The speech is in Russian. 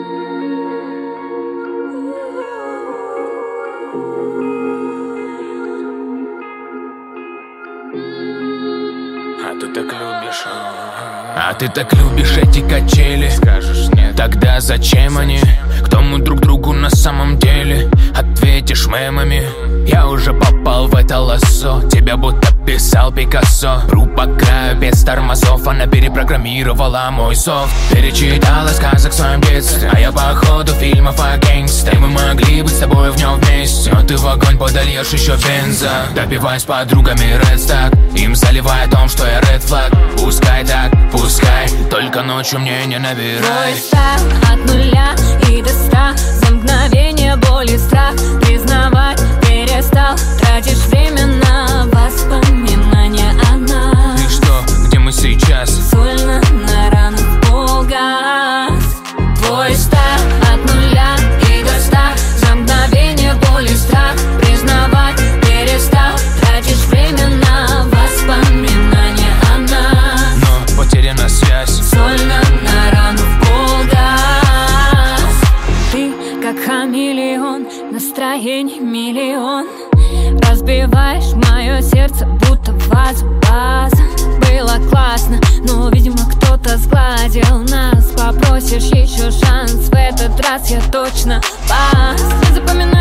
А ты так любишь эти качели. Скажешь нет, тогда зачем они? Кто мы друг другу на самом деле? Ответишь мемами. Я уже попал в это лассо. Тебя будто писал Пикассо. Пру по краю без тормозов. Она перепрограммировала мой софт. Перечитала сказок в своем детстве, а я по ходу фильмов о гангстере. Мы могли быть с тобой в нем вместе, но ты в огонь подольешь еще бенза. Допивай с подругами Red Stack, им заливая о том, что я Red Flag. Пускай так, пускай, только ночью мне не набирай. Твой стайл от 0 и до 100. За мгновение боли страх признавать перестал. Тратишь время на воспоминания о нас. И что, где мы сейчас? Сольно на рану в полгаз. Твой стайл от 0 и до 100. За мгновение боли страх признавать перестал. Тратишь время на воспоминания о нас. Но потеряна связь. Сольно на рану в полгаз. Ты как хамелеон, настроений миллион. Разбиваешь мое сердце, будто вазу-баз. Было классно, но, видимо, кто-то сгладил нас. Попросишь еще шанс, в этот раз я точно пас. Запоминаю